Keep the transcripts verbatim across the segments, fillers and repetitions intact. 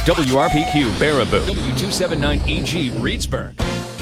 W R P Q Baraboo, W two seventy-nine E G Reedsburg.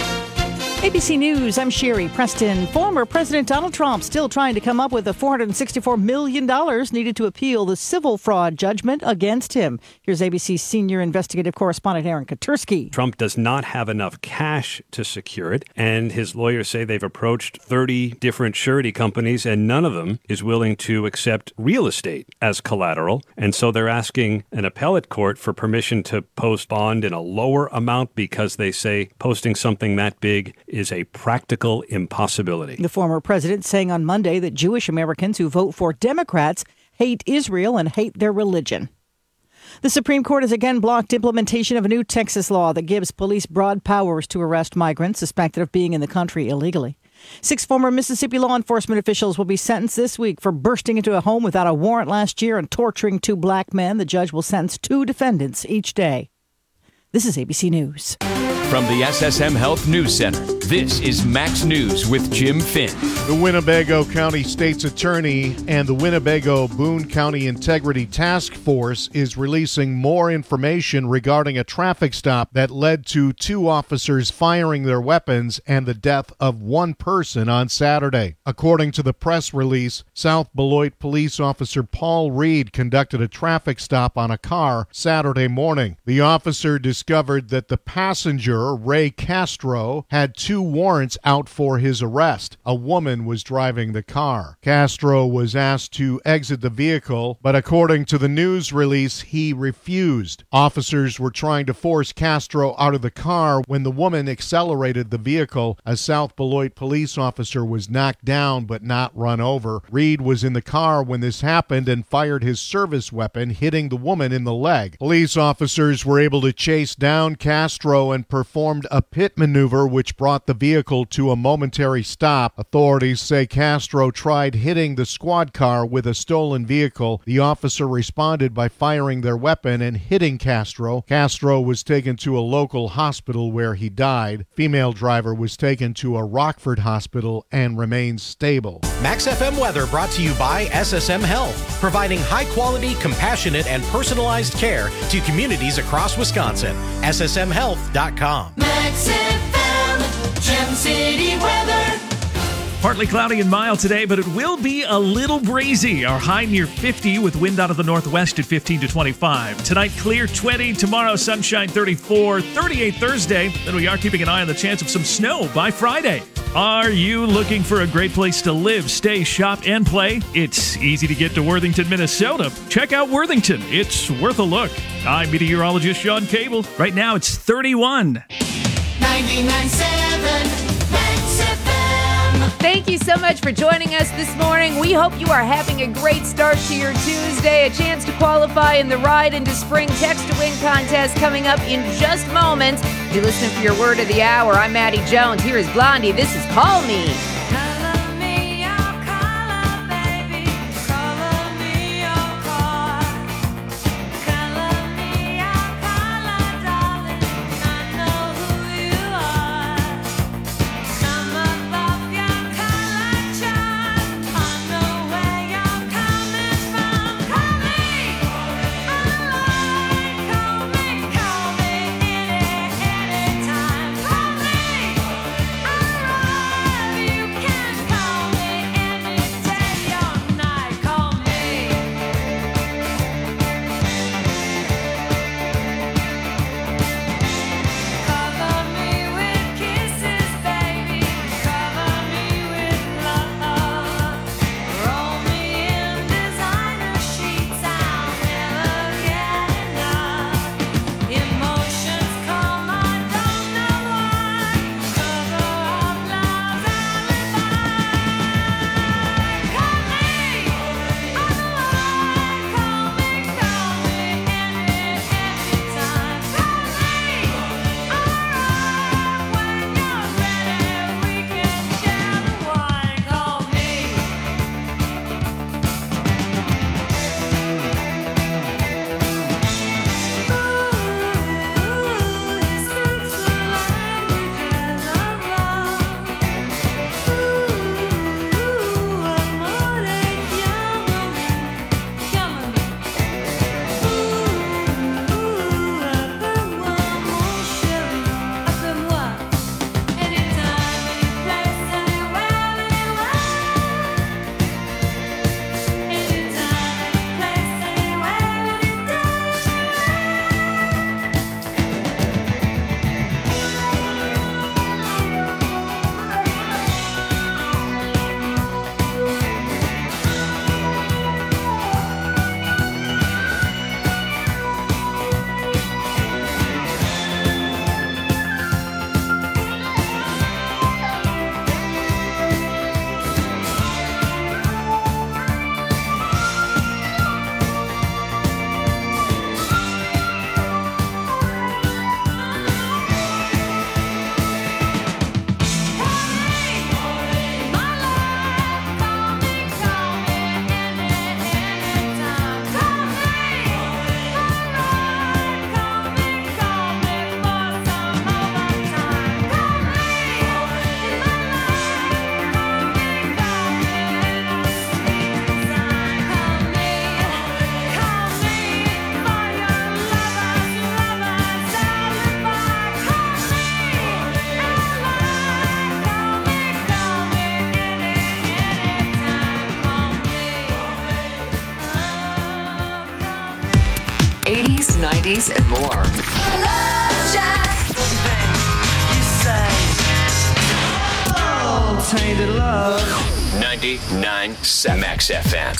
A B C News, I'm Sherry Preston. Former President Donald Trump still trying to come up with the four hundred sixty-four million dollars needed to appeal the civil fraud judgment against him. Here's A B C's senior investigative correspondent Aaron Katursky. Trump does not have enough cash to secure it, and his lawyers say they've approached thirty different surety companies, and none of them is willing to accept real estate as collateral. And so they're asking an appellate court for permission to post bond in a lower amount because they say posting something that big is a practical impossibility. The former president saying on Monday that Jewish Americans who vote for Democrats hate Israel and hate their religion. The Supreme Court has again blocked implementation of a new Texas law that gives police broad powers to arrest migrants suspected of being in the country illegally. Six former Mississippi law enforcement officials will be sentenced this week for bursting into a home without a warrant last year and torturing two black men. The judge will sentence two defendants each day. This is A B C News. From the S S M Health News Center, this is Max News with Jim Finn. The Winnebago County State's Attorney and the Winnebago Boone County Integrity Task Force is releasing more information regarding a traffic stop that led to two officers firing their weapons and the death of one person on Saturday. According to the press release, South Beloit Police Officer Paul Reed conducted a traffic stop on a car Saturday morning. The officer discovered that the passenger, Ray Castro, had two warrants out for his arrest. A woman was driving the car. Castro was asked to exit the vehicle, but according to the news release, he refused. Officers were trying to force Castro out of the car when the woman accelerated the vehicle. A South Beloit police officer was knocked down but not run over. Reed was in the car when this happened and fired his service weapon, hitting the woman in the leg. Police officers were able to chase down Castro and performed a pit maneuver which brought the vehicle to a momentary stop. Authorities say Castro tried hitting the squad car with a stolen vehicle. The officer responded by firing their weapon and hitting Castro. Castro was taken to a local hospital where he died. Female driver was taken to a Rockford hospital and remains stable. Max F M weather brought to you by S S M Health, providing high-quality, compassionate, and personalized care to communities across Wisconsin. S S M health dot com. Max F M, Gem City weather. Partly cloudy and mild today, but it will be a little breezy. Our high near fifty with wind out of the northwest at fifteen to twenty-five. Tonight, clear twenty. Tomorrow, sunshine thirty-four. thirty-eight Thursday. Then we are keeping an eye on the chance of some snow by Friday. Are you looking for a great place to live, stay, shop, and play? It's easy to get to Worthington, Minnesota. Check out Worthington. It's worth a look. I'm meteorologist Sean Cable. Right now, it's thirty-one. ninety-nine point seven Max F M. Thank you so much for joining us this morning. We hope you are having a great start to your Tuesday. A chance to qualify in the Ride into Spring Text to Win contest coming up in just moments. You're listening for your word of the hour. I'm Maddie Jones. Here is Blondie. This is Call Me. nineties, and more. Tainted love. ninety-nine point seven Max F M.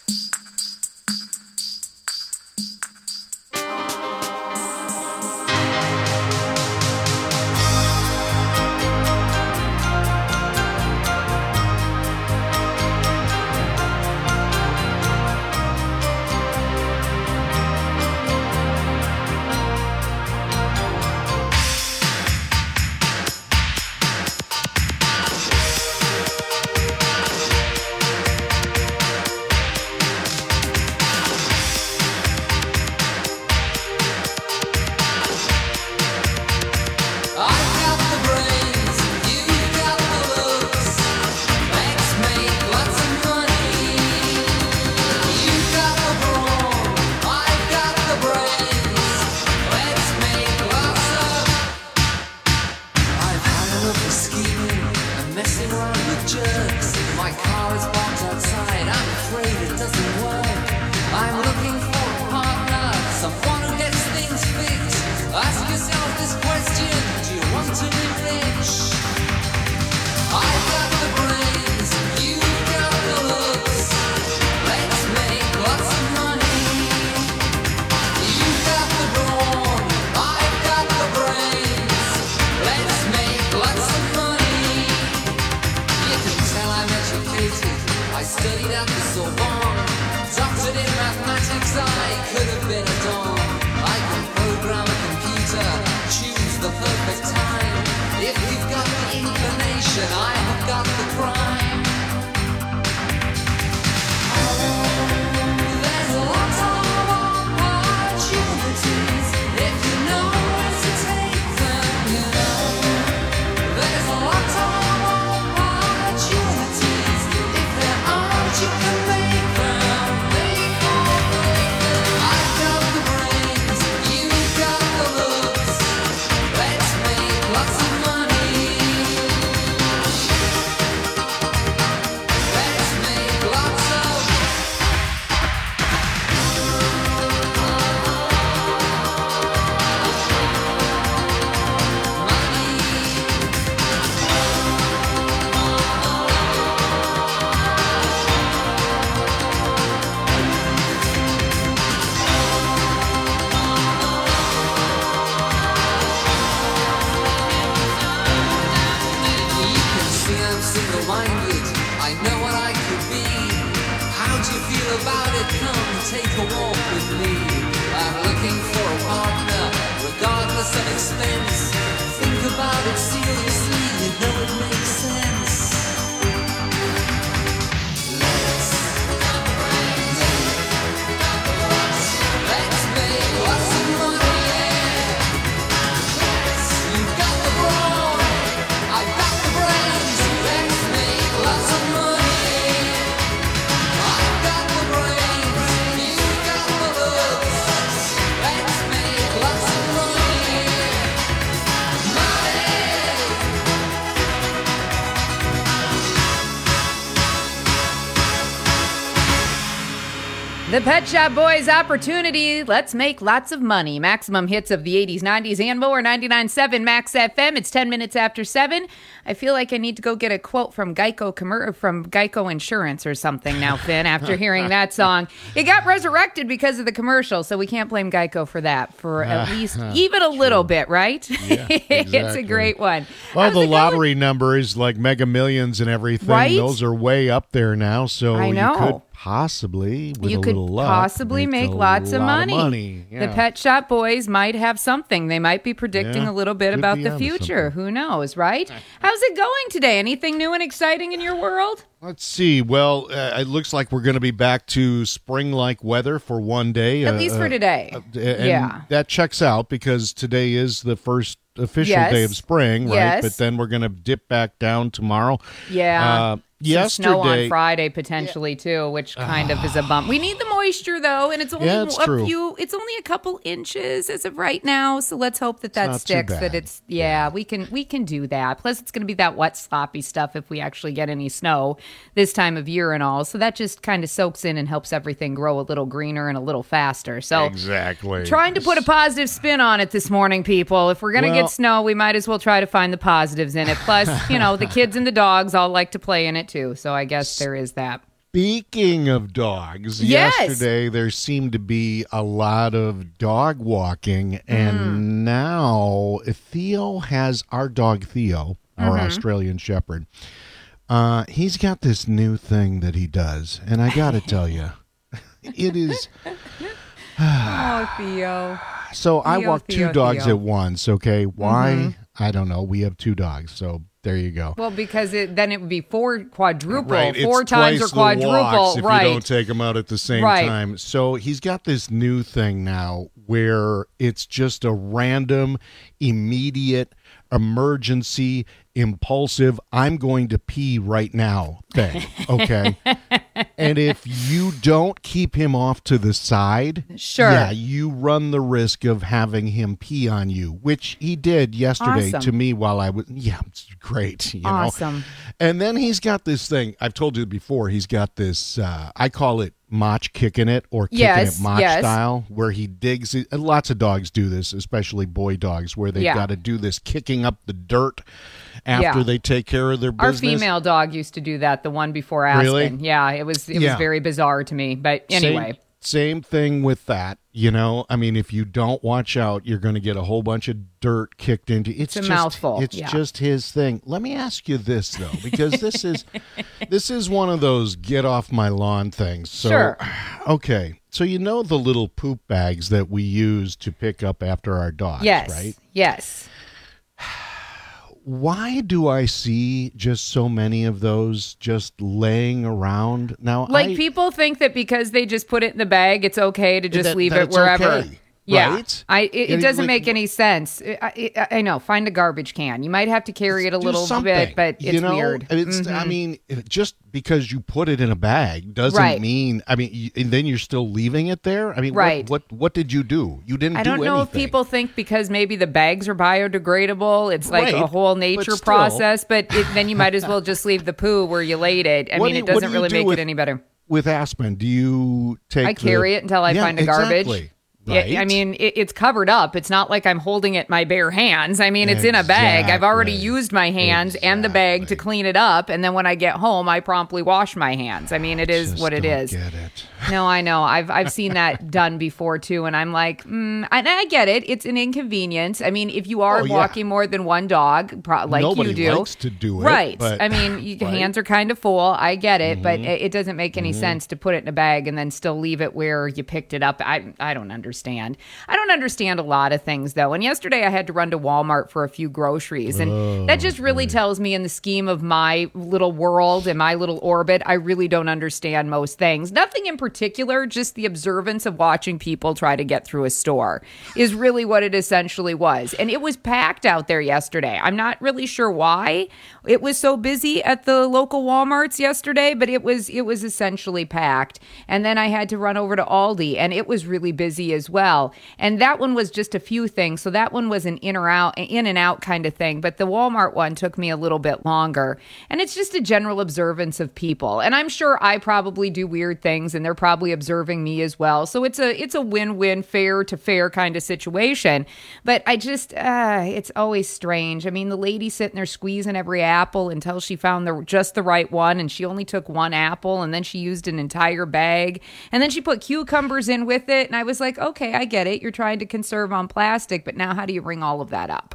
The Pet Shop Boys opportunity. Let's make lots of money. Maximum hits of the eighties, nineties, and more. ninety-nine point seven Max F M. It's ten minutes after seven. I feel like I need to go get a quote from Geico commer- from Geico Insurance or something now, Finn, after hearing that song. It got resurrected because of the commercial, so we can't blame Geico for that for at least even a little bit, right? Yeah, It's exactly. a great one. Well, How's the it lottery going? numbers like Mega Millions and everything, Right? those are way up there now. So I know. you could possibly, with you a could little luck, possibly make a lots of lot money. money. The Yeah. Pet Shop Boys might have something. They might be predicting Yeah, a little bit could about be the onto future. something. Who knows, right? How's it going today? Anything new and exciting in your world? Let's see. Well, uh, it looks like we're going to be back to spring-like weather for one day. At uh, least for uh, today. uh, and Yeah. that checks out because today is the first official Yes. day of spring, right? Yes. But then we're going to dip back down tomorrow. Yeah. Uh, Yesterday, snow on Friday potentially too, which kind of is a bump. We need the moisture though, and it's only Yeah, it's a true. few. It's only a couple inches as of right now. So let's hope that that not too sticks. That bad. it's yeah, we can we can do that. Plus, it's going to be that wet, sloppy stuff if we actually get any snow this time of year and all. So that just kind of soaks in and helps everything grow a little greener and a little faster. So exactly. trying to put a positive spin on it this morning, people. If we're going to Well- get snow, we might as well try to find the positives in it. Plus, you know, the kids and the dogs all like to play in it too. So I guess there is that. Speaking of dogs, Yes. yesterday there seemed to be a lot of dog walking, and Mm. now Theo has our dog Theo, our Mm-hmm. Australian Shepherd. Uh, he's got this new thing that he does, and I got to tell you, it is. Oh, Theo. So I Theo, walk Theo, two dogs Theo. at once. Okay, why? Mm-hmm. I don't know. We have two dogs, so there you go. Well, because it, then it would be four quadruple, Right, four it's times twice or quadruple, the walks if right? you don't take them out at the same Right. time. So he's got this new thing now where it's just a random, immediate, emergency, impulsive, I'm going to pee right now thing. Okay. And if you don't keep him off to the side, Sure. yeah, you run the risk of having him pee on you, which he did yesterday Awesome. to me while I was, yeah, it's great. You know? Awesome. And then he's got this thing. I've told you before. He's got this. Uh, I call it Mach kicking it or kicking Yes, it Mach yes. style, where he digs. It, and lots of dogs do this, especially boy dogs, where they've Yeah. got to do this kicking up the dirt after Yeah. they take care of their Our business. female dog used to do that. The one before Aspen. Really? Yeah, it was it Yeah. was very bizarre to me. But anyway, Same, same thing with that. You know, I mean, if you don't watch out, you're going to get a whole bunch of dirt kicked into. It's, It's a just, mouthful, It's yeah. just his thing. Let me ask you this though, because this is this is one of those get off my lawn things. So, Sure. okay, so you know the little poop bags that we use to pick up after our dogs, yes, right? yes. Why do I see just so many of those just laying around now? Like I, people think that because they just put it in the bag, it's okay to just That- leave that it it's wherever. okay, Yeah, right? I it, Yeah, it doesn't like- make any sense. I, I, I know. Find a garbage can. You might have to carry it a do little something, bit, but it's you know? weird. Mm-hmm. It's, I mean, it- just because you put it in a bag doesn't Right. mean. I mean, y- and then you're still leaving it there. I mean, Right. What, what what did you do? You didn't. I do don't know anything. if people think because maybe the bags are biodegradable, it's like Right, a whole but nature still. process. But it, then you might as well just leave the poo where you laid it. I What mean, do it you- what doesn't do you really do make with- it any better. With Aspen, do you take? I carry the- it until I Yeah, find a garbage. exactly. Yeah, Right? I mean, it, it's covered up. It's not like I'm holding it in my bare hands. I mean, it's in a bag. I've already Exactly. used my hands and the bag to clean it up. And then when I get home, I promptly wash my hands. I mean, it is Just what it don't is. Get it. No, I know. I've I've seen that done before too, and I'm like, mm, and I get it. It's an inconvenience. I mean, if you are Oh, yeah. walking more than one dog, pro- like Nobody you do, likes to do it, right? but- I mean, your right? hands are kind of full. I get it, but Mm-hmm. it, it doesn't make any sense to put it in a bag and then still leave it where you picked it up. I I don't understand. I don't understand a lot of things though. And yesterday I had to run to Walmart for a few groceries, and Oh, that just really tells me, in the scheme of my little world and my little orbit, I really don't understand most things. Nothing in particular, just the observance of watching people try to get through a store is really what it essentially was. And it was packed out there yesterday. I'm not really sure why it was so busy at the local Walmarts yesterday, but it was it was essentially packed. And then I had to run over to Aldi, and it was really busy as well. And that one was just a few things. So that one was an in or out, in and out kind of thing. But the Walmart one took me a little bit longer. And it's just a general observance of people. And I'm sure I probably do weird things, and they're probably observing me as well. So it's a it's a win-win, fair to fair kind of situation. But I just uh, it's always strange. I mean, the lady sitting there squeezing every apple until she found the just the right one, and she only took one apple, and then she used an entire bag, and then she put cucumbers in with it. And I was like, okay, I get it. You're trying to conserve on plastic, but now how do you ring all of that up?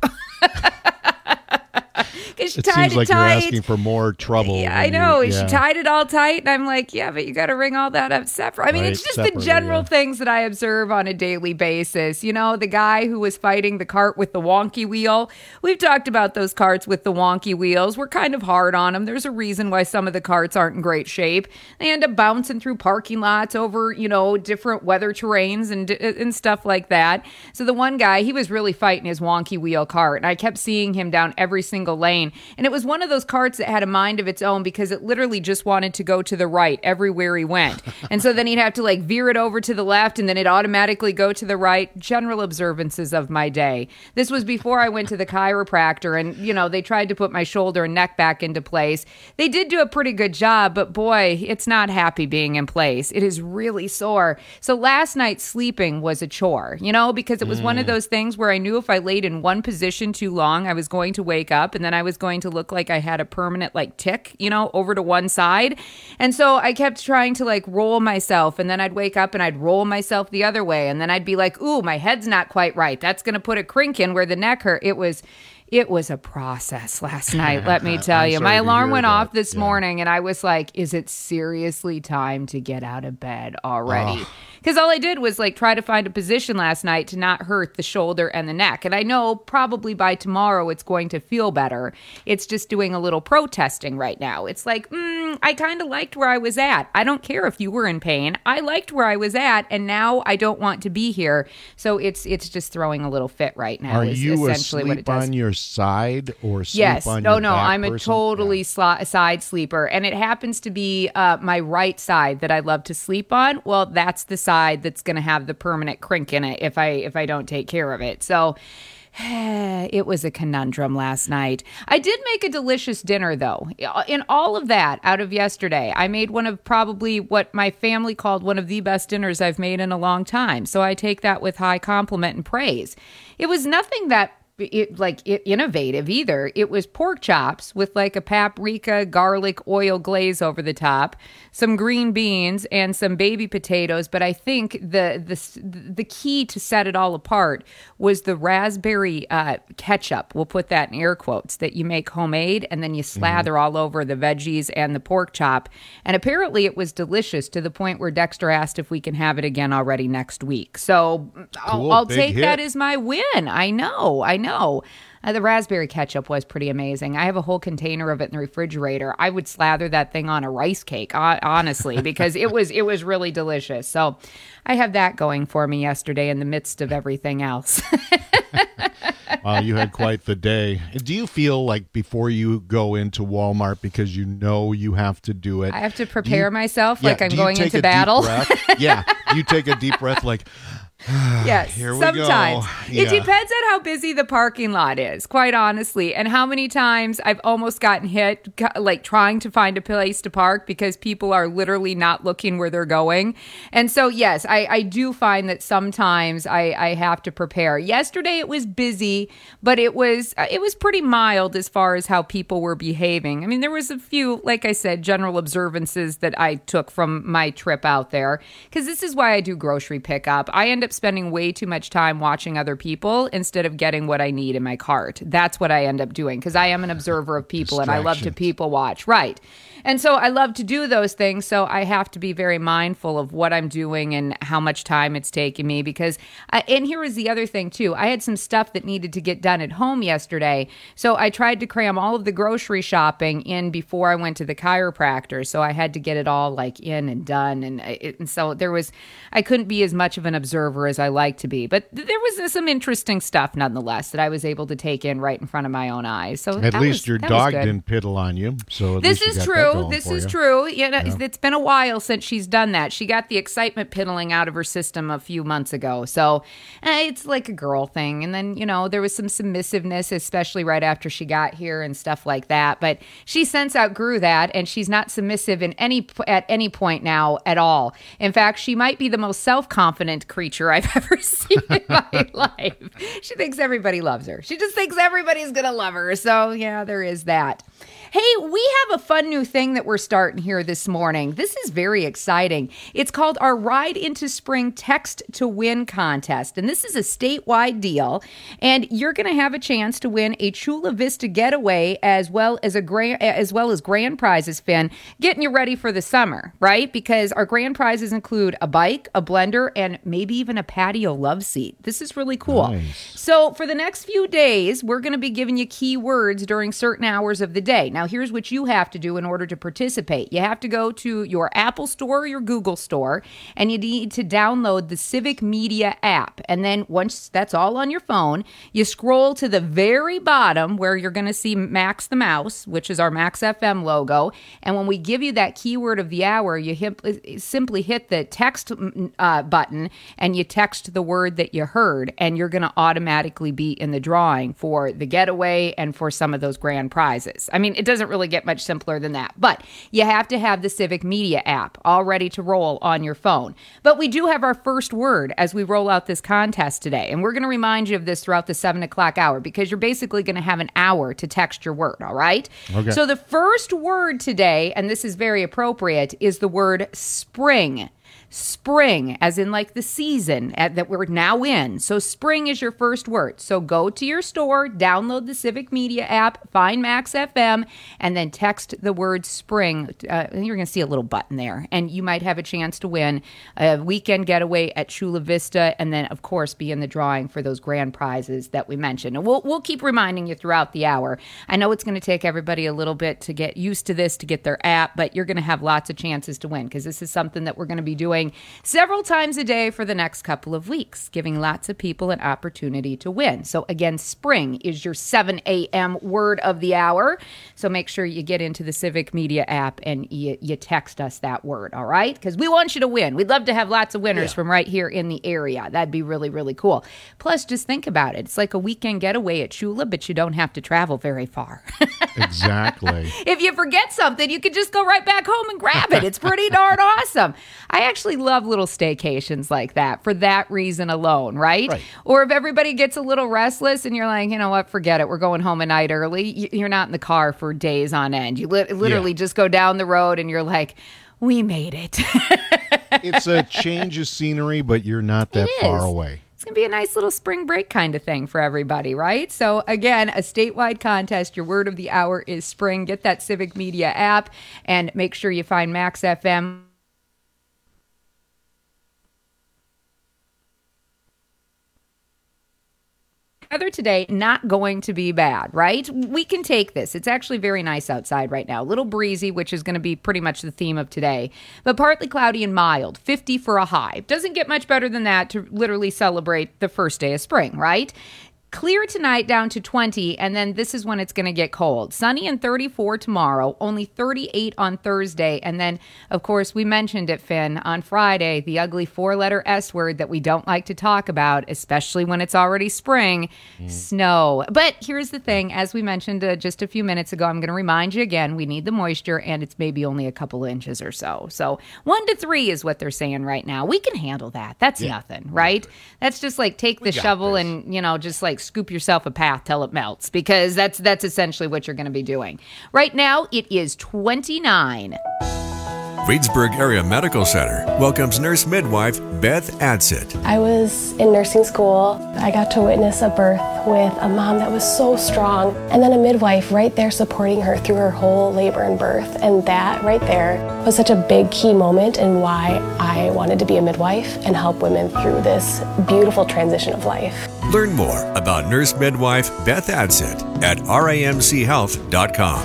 Because she It tied seems it like tight. you're asking for more trouble. Yeah, I when you- know. yeah. She tied it all tight, and I'm like, yeah, but you got to ring all that up separate. I mean, Right, it's just the separately, general yeah. things that I observe on a daily basis. You know, the guy who was fighting the cart with the wonky wheel. We've talked about those carts with the wonky wheels. We're kind of hard on them. There's a reason why some of the carts aren't in great shape. They end up bouncing through parking lots over, you know, different weather terrains and and stuff like that. So the one guy, he was really fighting his wonky wheel cart, and I kept seeing him down every single lane. pain. And it was one of those carts that had a mind of its own because it literally just wanted to go to the right everywhere he went. And so then he'd have to like veer it over to the left and then it'd automatically go to the right. General observances of my day. This was before I went to the chiropractor and, you know, they tried to put my shoulder and neck back into place. They did do a pretty good job, but boy, it's not happy being in place. It is really sore. So last night sleeping was a chore, you know, because it was mm. one of those things where I knew if I laid in one position too long, I was going to wake up and then I was going to look like I had a permanent like tick, you know, over to one side. And so I kept trying to like roll myself and then I'd wake up and I'd roll myself the other way. And then I'd be like, ooh, my head's not quite right. That's going to put a crink in where the neck hurt. It was It was a process last night, let me tell you. My alarm went that. off this yeah. morning, and I was like, is it seriously time to get out of bed already? Because all I did was like try to find a position last night to not hurt the shoulder and the neck. And I know probably by tomorrow it's going to feel better. It's just doing a little protesting right now. It's like, mm, I kind of liked where I was at. I don't care if you were in pain. I liked where I was at, and now I don't want to be here. So it's it's just throwing a little fit right now. Are is you essentially asleep what it does. on your side or sleep yes. on no, your no, back I'm a person? totally yeah. sli- side sleeper. And it happens to be uh, my right side that I love to sleep on. Well, that's the side that's going to have the permanent crink in it if I if I don't take care of it. So it was a conundrum last night. I did make a delicious dinner, though. In all of that, out of yesterday, I made one of probably what my family called one of the best dinners I've made in a long time. So I take that with high compliment and praise. It was nothing that It, like it, innovative either. It was pork chops with like a paprika, garlic, oil glaze over the top, some green beans, and some baby potatoes. But I think the the the key to set it all apart was the raspberry uh, ketchup. We'll put that in air quotes, that you make homemade and then you slather mm-hmm. all over the veggies and the pork chop. And apparently it was delicious to the point where Dexter asked if we can have it again already next week. So cool, I'll, I'll take hit. that as my win. I know, I know. No, uh, the raspberry ketchup was pretty amazing. I have a whole container of it in the refrigerator. I would slather that thing on a rice cake, uh, honestly, because it was it was really delicious. So I have that going for me yesterday in the midst of everything else. Wow, you had quite the day. Do you feel like before you go into Walmart, because you know you have to do it, I have to prepare you, myself yeah, like I'm do you going take into a battle? Deep breath? Yeah, you take a deep breath like... Yes, Here we sometimes. go. It Yeah. depends on how busy the parking lot is, quite honestly, and how many times I've almost gotten hit, like trying to find a place to park because people are literally not looking where they're going. And so, yes, I, I do find that sometimes I, I have to prepare. Yesterday it was busy, but it was it was pretty mild as far as how people were behaving. I mean, there was a few, like I said, general observances that I took from my trip out there, because this is why I do grocery pickup. I end up spending way too much time watching other people instead of getting what I need in my cart. That's what I end up doing, because I am an observer of people and I love to people watch. Right. And so I love to do those things. So I have to be very mindful of what I'm doing and how much time it's taking me, because, I, and here is the other thing too. I had some stuff that needed to get done at home yesterday. So I tried to cram all of the grocery shopping in before I went to the chiropractor. So I had to get it all like in and done. And, it, and so there was, I couldn't be as much of an observer as I like to be, but th- there was some interesting stuff nonetheless that I was able to take in right in front of my own eyes. So at least was, your dog didn't piddle on you. So at this least you is got true. that going This for is you. true. You know, Yeah. it's been a while since she's done that. She got the excitement piddling out of her system a few months ago. So eh, it's like a girl thing. And then, you know, there was some submissiveness, especially right after she got here and stuff like that. But she since outgrew that, and she's not submissive in any at any point now at all. In fact, she might be the most self-confident creature I've ever seen in my life. She thinks everybody loves her. She just thinks everybody's going to love her. So, yeah, there is that. Hey, we have a fun new thing that we're starting here this morning. This is very exciting. It's called our Ride into Spring Text to Win contest. And this is a statewide deal. And you're going to have a chance to win a Chula Vista getaway as well as a grand, as well as grand prizes, Finn, getting you ready for the summer, right? Because our grand prizes include a bike, a blender, and maybe even a patio love seat. This is really cool. Nice. So for the next few days, we're going to be giving you keywords during certain hours of the today. Now, here's what you have to do in order to participate. You have to go to your Apple Store or your Google Store, and you need to download the Civic Media app. And then once that's all on your phone, you scroll to the very bottom where you're going to see Max the Mouse, which is our Max F M logo. And when we give you that keyword of the hour, you hit, simply hit the text uh, button and you text the word that you heard, and you're going to automatically be in the drawing for the getaway and for some of those grand prizes. I mean, it doesn't really get much simpler than that, but you have to have the Civic Media app all ready to roll on your phone. But we do have our first word as we roll out this contest today, and we're going to remind you of this throughout the seven o'clock hour because you're basically going to have an hour to text your word, all right? Okay. So the first word today, and this is very appropriate, is the word spring. Spring, as in like the season at, that we're now in. So spring is your first word. So go to your store, download the Civic Media app, find Max F M, and then text the word spring. Uh, you're going to see a little button there, and you might have a chance to win a weekend getaway at Chula Vista, and then, of course, be in the drawing for those grand prizes that we mentioned. And we'll, we'll keep reminding you throughout the hour. I know it's going to take everybody a little bit to get used to this, to get their app, but you're going to have lots of chances to win because this is something that we're going to be doing several times a day for the next couple of weeks, giving lots of people an opportunity to win. So again, spring is your seven a.m. word of the hour. So make sure you get into the Civic Media app and you, you text us that word, all right? Because we want you to win. We'd love to have lots of winners yeah. from right here in the area. That'd be really, really cool. Plus, just think about it. It's like a weekend getaway at Chula, but you don't have to travel very far. Exactly. If you forget something, you can just go right back home and grab it. It's pretty darn awesome. I actually love little staycations like that for that reason alone, right? Right. Or if everybody gets a little restless and you're like, you know what, forget it. We're going home a night early. You're not in the car for days on end. You li- literally yeah. just go down the road and you're like, we made it. It's a change of scenery, but you're not that far away. It's going to be a nice little spring break kind of thing for everybody, right? So, again, a statewide contest. Your word of the hour is spring. Get that Civic Media app and make sure you find Max F M. Weather today, not going to be bad, right? We can take this. It's actually very nice outside right now. A little breezy, which is going to be pretty much the theme of today, but partly cloudy and mild, fifty for a high. Doesn't get much better than that to literally celebrate the first day of spring, right? Clear tonight down to twenty, and then this is when it's going to get cold. Sunny and thirty-four tomorrow, only thirty-eight on Thursday. And then, of course, we mentioned it, Finn, on Friday, the ugly four-letter S word that we don't like to talk about, especially when it's already spring, mm. snow. But here's the thing. As we mentioned uh, just a few minutes ago, I'm going to remind you again, we need the moisture, and it's maybe only a couple inches or so. So one to three is what they're saying right now. We can handle that. That's yeah. nothing, right? That's just like take the shovel this. and, you know, just like scoop yourself a path till it melts, because that's that's essentially what you're going to be doing. Right now, it is twenty-nine. Reedsburg Area Medical Center welcomes nurse midwife Beth Adsit. I was in nursing school. I got to witness a birth with a mom that was so strong, and then a midwife right there supporting her through her whole labor and birth. And that right there was such a big key moment in why I wanted to be a midwife and help women through this beautiful transition of life. Learn more about nurse midwife Beth Adsit at R A M C health dot com.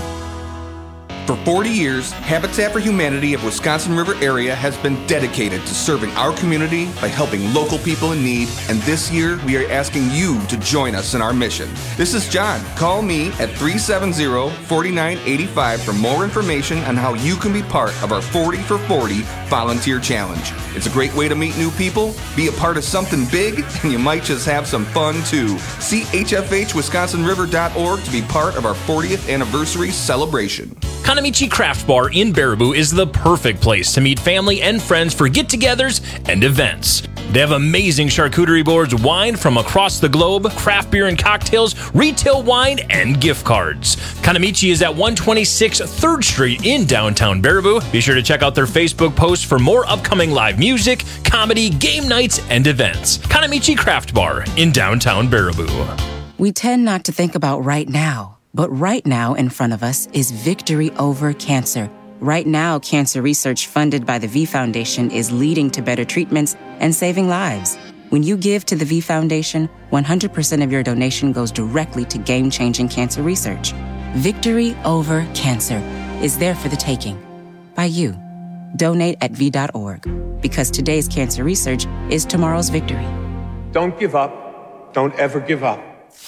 For forty years, Habitat for Humanity of Wisconsin River area has been dedicated to serving our community by helping local people in need, and this year we are asking you to join us in our mission. This is John. Call me at three seven zero, four nine eight five for more information on how you can be part of our forty for forty volunteer challenge. It's a great way to meet new people, be a part of something big, and you might just have some fun too. See H F H Wisconsin River dot org to be part of our fortieth anniversary celebration. Kanamichi Craft Bar in Baraboo is the perfect place to meet family and friends for get-togethers and events. They have amazing charcuterie boards, wine from across the globe, craft beer and cocktails, retail wine, and gift cards. Kanamichi is at one twenty-six third Street in downtown Baraboo. Be sure to check out their Facebook posts for more upcoming live music, comedy, game nights, and events. Kanamichi Craft Bar in downtown Baraboo. We tend not to think about right now. But right now in front of us is victory over cancer. Right now, cancer research funded by the V Foundation is leading to better treatments and saving lives. When you give to the V Foundation, one hundred percent of your donation goes directly to game-changing cancer research. Victory over cancer is there for the taking by you. Donate at V dot org because today's cancer research is tomorrow's victory. Don't give up. Don't ever give up.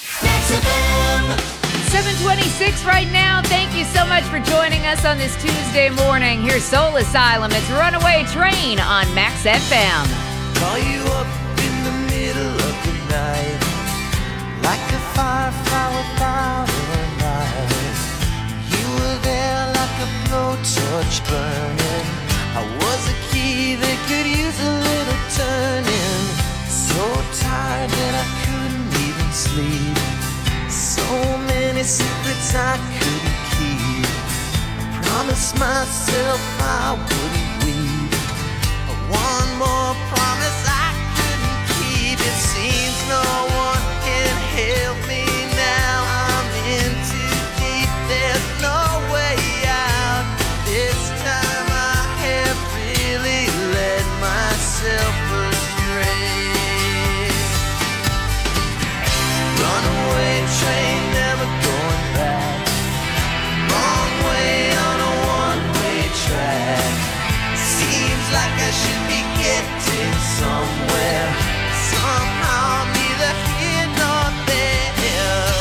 seven twenty-six right now. Thank you so much for joining us on this Tuesday morning. Here's Soul Asylum. It's Runaway Train on Max F M. Call you up in the middle of the night, like a firefly without a light. You were there like a blowtorch burning. I was a key that could use a little turning. So tired that I couldn't even sleep. So many secrets I couldn't keep. I promised myself I wouldn't weep. One more promise I couldn't keep. It seems no one can help me now. I'm in too deep. There's no way out. This time I have really led myself astray. Runaway train, never going back. Wrong way on a one-way track. Seems like I should be getting somewhere. Somehow I'm neither here nor there.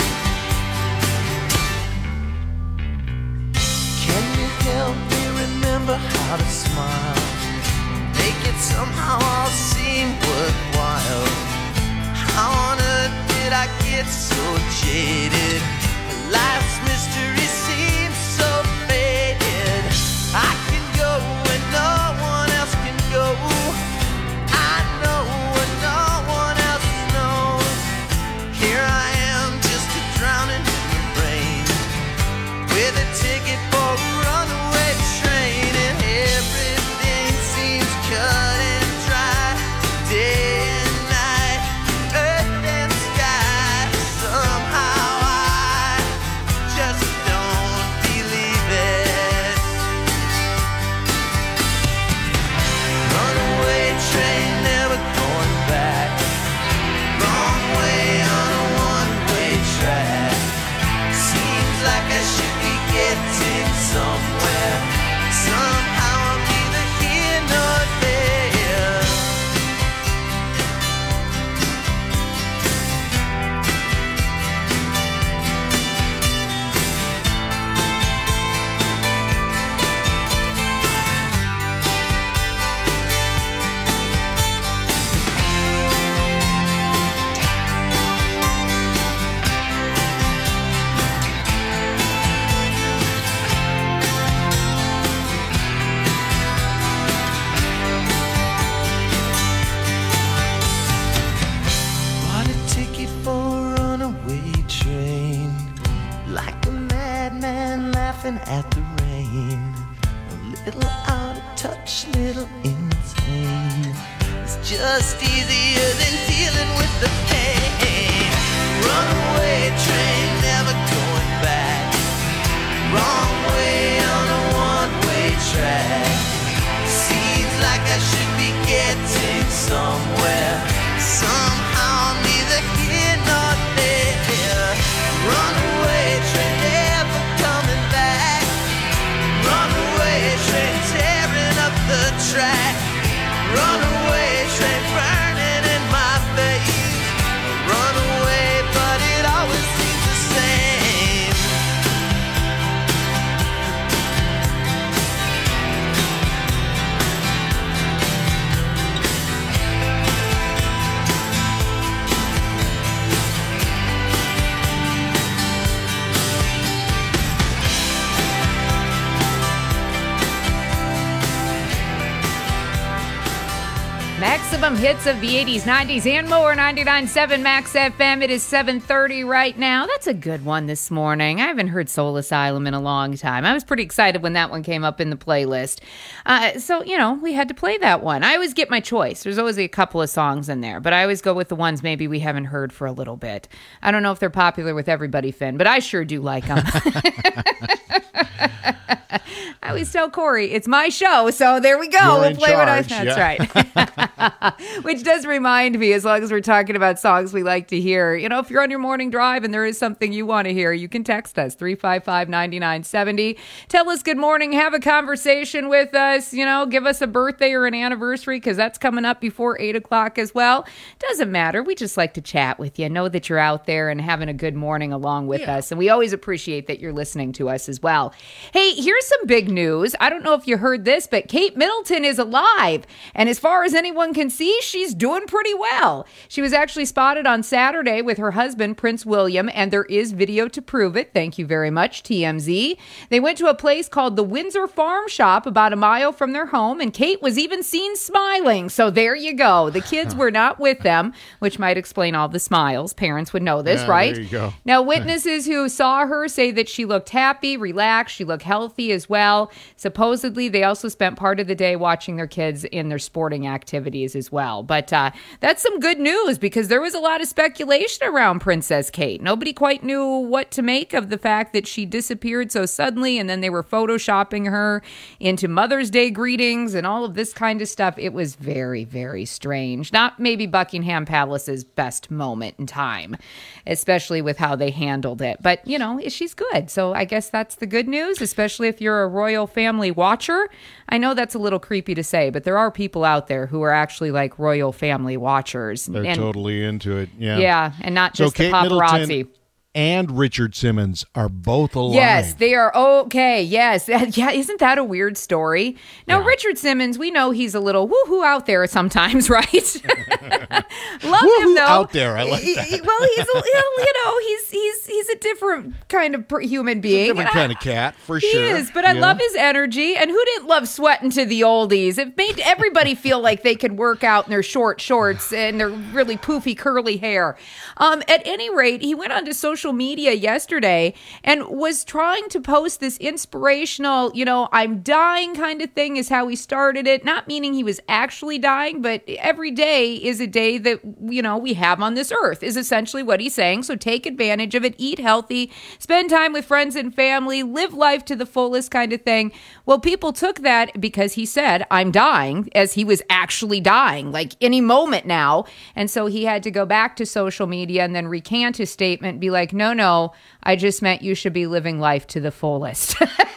Can you help me remember how to smile? Make it somehow all seem worthwhile. How on earth did I get so jaded? Life's mystery seems so faded. I can go where no one else can go. I know what no one else knows. Here I am, just a drowning human brain, with a ticket for a runaway train, and everything seems cut and dry. Day and night, earth and sky. Somehow I just don't believe it. Runaway train, never going back. Wrong way on a one-way track. Seems like I should be getting somewhere. Somehow I'm neither here nor there. Bought a ticket for a runaway train, like a madman laughing at the rain. A little out of touch, little insane. It's just easier than dealing with the pain. Runaway train, never going back. Wrong way on a one-way track. Seems like I should be getting somewhere. Somehow I'm neither here nor there. Runaway train, never coming back. Runaway train, tearing up the track. Runaway train, burning in my face. Runaway, but it always seems the same. Maximum hits of the eighties, nineties, and more. ninety-nine point seven Max F M. It is seven thirty right now. That's a good one this morning. I haven't heard Soul Asylum in a long time. I was pretty excited when that one came up in the playlist. Uh, so, you know, we had to play that one. I always get my choice. There's always a couple of songs in there, but I always go with the ones maybe we haven't heard for a little bit. I don't know if they're popular with everybody, Finn, but I sure do like them. I always tell Corey, it's my show, so there we go. You're we'll in play what I. charge, That's yeah. right. Which does remind me, as long as we're talking about songs we like to hear, you know, if you're on your morning drive and there is something you want to hear, you can text us three five five, nine nine seven zero. Tell us good morning. Have a conversation with us. You know, give us a birthday or an anniversary because that's coming up before eight o'clock as well. Doesn't matter. We just like to chat with you. Know that you're out there and having a good morning along with Yeah. us. And we always appreciate that you're listening to us as well. Hey, here's some big news. I don't know if you heard this, but Kate Middleton is alive. And as far as anyone can see, she's doing pretty well. She was actually spotted on Saturday with her husband, Prince William, and there is video to prove it. Thank you very much, T M Z. They went to a place called the Windsor Farm Shop about a mile from their home, and Kate was even seen smiling. So there you go. The kids were not with them, which might explain all the smiles. Parents would know this, Yeah, right? there you go. Now, witnesses who saw her say that she looked happy, relaxed, she looked healthy as well. Supposedly, they also spent part of the day watching their kids in their sporting activities as well. But uh, that's some good news because there was a lot of speculation around Princess Kate. Nobody quite knew what to make of the fact that she disappeared so suddenly, and then they were photoshopping her into Mother's Day greetings and all of this kind of stuff. It was very, very strange. Not maybe Buckingham Palace's best moment in time, especially with how they handled it. But, you know, she's good. So I guess that's the good news, especially if you're a royal family watcher. I know that's a little creepy to say, but there are people out there who are actually like royal family watchers. They're and, totally into it. Yeah. Yeah, and not So just the Kate paparazzi. Middleton and Richard Simmons are both alive. Yes, they are okay. Yes. Yeah, isn't that a weird story? Now, Yeah. Richard Simmons, we know he's a little woohoo out there sometimes, right? Love Woohoo him, though. out there. I like He- that. he- Well, he's, a, you know, he's he's he's a different kind of per- human being. Different And I- kind of cat, for He sure. is, but I Yeah. love his energy. And who didn't love sweating to the oldies? It made everybody feel like they could work out in their short shorts and their really poofy curly hair. Um, at any rate, he went onto social media yesterday and was trying to post this inspirational, you know, I'm dying kind of thing is how he started it. Not meaning he was actually dying, but every day is a day that, you know, we have on this earth is essentially what he's saying. So take advantage of it, eat healthy, spend time with friends and family, live life to the fullest kind of thing. Well, people took that because he said, I'm dying, as he was actually dying, like any moment now. And so he had to go back to social media and then recant his statement, be like, no, no, I just meant you should be living life to the fullest.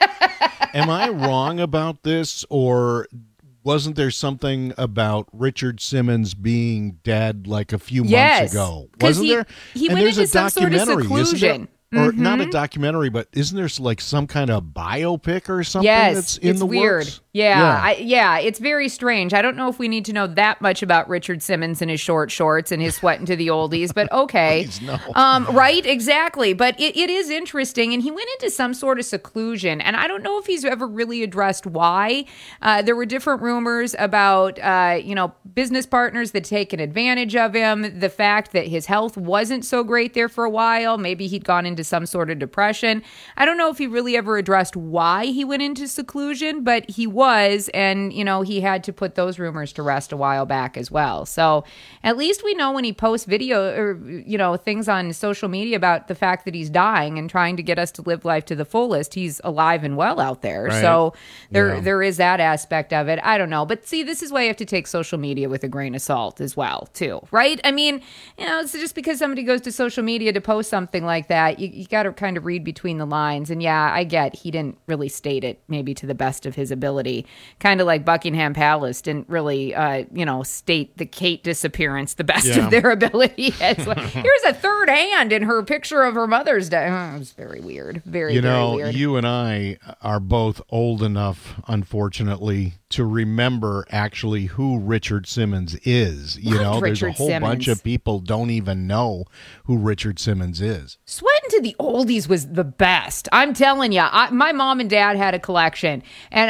Am I wrong about this, or wasn't there something about Richard Simmons being dead like a few Yes, months ago? 'cause Wasn't he- there? he and went there's into a some sort of documentary, isn't there? seclusion. Or not a Mhm. documentary, but isn't there like some kind of biopic or something Yes, that's in it's the weird. works? Yeah, Yeah. I, yeah, it's very strange. I don't know if we need to know that much about Richard Simmons and his short shorts and his sweating to the oldies, but okay. Please, no. Um, right, exactly. But it, it is interesting. And he went into some sort of seclusion. And I don't know if he's ever really addressed why. Uh, there were different rumors about, uh, you know, business partners that taken advantage of him, the fact that his health wasn't so great there for a while. Maybe he'd gone into some sort of depression. I don't know if he really ever addressed why he went into seclusion, but he was. And, you know, he had to put those rumors to rest a while back as well. So at least we know when he posts video or, you know, things on social media about the fact that he's dying and trying to get us to live life to the fullest, he's alive and well out there. Right. So there, Yeah. there is that aspect of it. I don't know. But see, this is why you have to take social media with a grain of salt as well, too. Right? I mean, you know, it's just because somebody goes to social media to post something like that, you, you got to kind of read between the lines. And yeah, I get he didn't really state it maybe to the best of his ability. Kind of like Buckingham Palace didn't really, uh, you know, state the Kate disappearance the best Yeah. of their ability. As well. Here's a third hand in her picture of her Mother's Day. Oh, it was very weird. Very, You know, very weird. you and I are both old enough, unfortunately, to remember actually who Richard Simmons is. You Love know, there's a Richard whole bunch Simmons. of people don't even know who Richard Simmons is. Sweating to the oldies was the best. I'm telling you, I, my mom and dad had a collection, and I am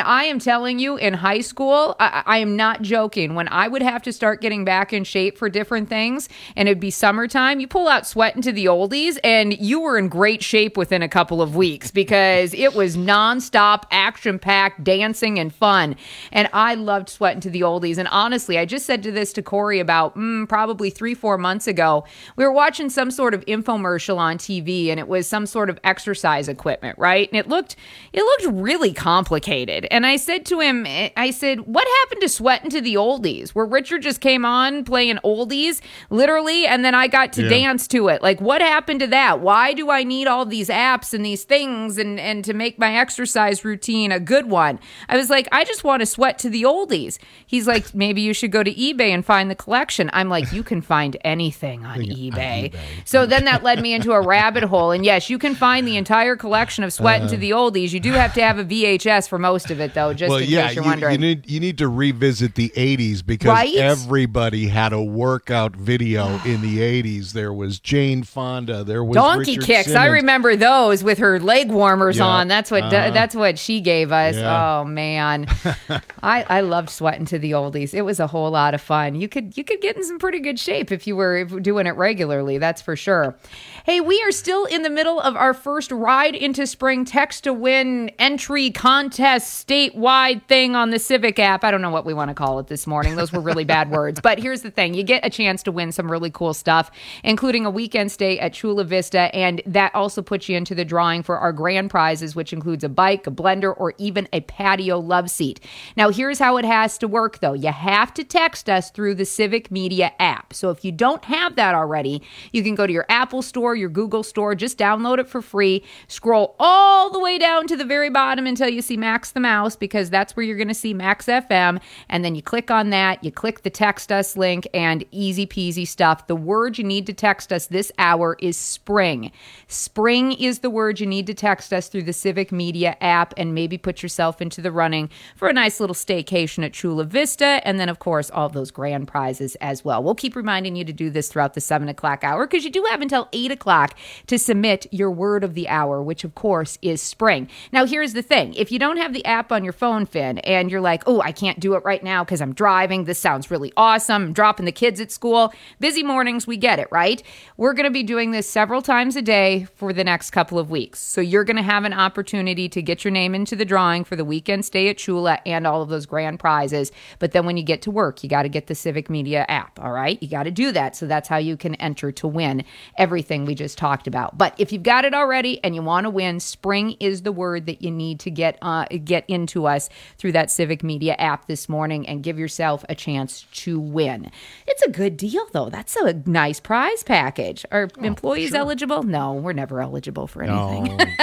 telling you, in high school, I, I am not joking. When I would have to start getting back in shape for different things, and it'd be summertime, you pull out Sweatin' to the Oldies, and you were in great shape within a couple of weeks because it was nonstop, action-packed dancing and fun. And I loved Sweatin' to the Oldies. And honestly, I just said to this to Corey about mm, probably three, four months ago. We were watching some sort of infomercial on T V, and it was some sort of exercise equipment, right? And it looked, it looked really complicated. And I said to him, I said, what happened to Sweatin' to the Oldies, where Richard just came on playing oldies, literally, and then I got to yeah. dance to it? Like, what happened to that? Why do I need all these apps and these things and, and to make my exercise routine a good one? I was like, I just want to sweat to the oldies. He's like, maybe you should go to eBay and find the collection. I'm like, you can find anything on eBay. eBay. So then that led me into a rabbit hole. And yes, you can find the entire collection of Sweatin' uh, to the Oldies. You do have to have a V H S for most of it, though, just well, in yeah, case you're you, wondering. You need, you need to revisit the eighties because right? everybody had a workout video in the eighties. There was Jane Fonda. There was Donkey Richard Kicks. Simmons. I remember those with her leg warmers yeah. on. That's what uh-huh. that's what she gave us. Yeah. Oh man, I, I loved Sweatin' to the Oldies. It was a whole lot of fun. You could you could get in some pretty good shape if you were doing it regularly. That's for sure. Hey, we are still in the middle of our first Ride into Spring Text to Win entry contest statewide thing on the Civic app. I don't know what we want to call it this morning. Those were really bad words. But here's the thing. You get a chance to win some really cool stuff, including a weekend stay at Chula Vista. And that also puts you into the drawing for our grand prizes, which includes a bike, a blender, or even a patio love seat. Now, here's how it has to work, though. You have to text us through the Civic Media app. So if you don't have that already, you can go to your Apple Store, your Google Store, just download it for free. Scroll all the way down to the very bottom until you see Max the Mouse, because that's where you're going to see Max F M. And then you click on that, you click the text us link, and easy peasy stuff. The word you need to text us this hour is spring. Spring is the word you need to text us through the Civic Media app, and maybe put yourself into the running for a nice little staycation at Chula Vista. And then, of course, all those grand prizes as well. We'll keep reminding you to do this throughout the seven o'clock hour, because you do have until eight o'clock to submit your word of the hour, which, of course, is spring. Now, here's the thing. If you don't have the app on your phone, Finn, and you're like, oh, I can't do it right now because I'm driving. This sounds really awesome. I'm dropping the kids at school. Busy mornings, we get it, right? We're going to be doing this several times a day for the next couple of weeks. So you're going to have an opportunity to get your name into the drawing for the weekend stay at Chula and all of those grand prizes. But then when you get to work, you got to get the Civic Media app, all right? You got to do that. So that's how you can enter to win everything we just talked about. But if you've got it already and you want to win, spring is the word that you need to get uh, get into us through that Civic Media app this morning and give yourself a chance to win. It's a good deal, though. That's a nice prize package. Are oh, employees sure. eligible? No, we're never eligible for anything. No.